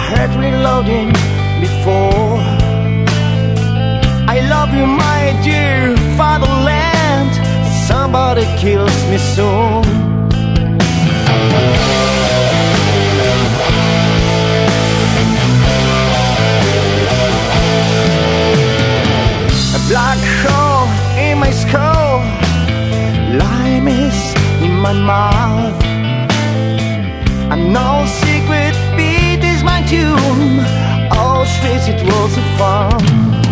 heart reloading before. I love you, my dear fatherland. Somebody kills me soon. A black hole in my skull, lime is in my mouth. I know secret beat is my tune. Auschwitz, it was a fun.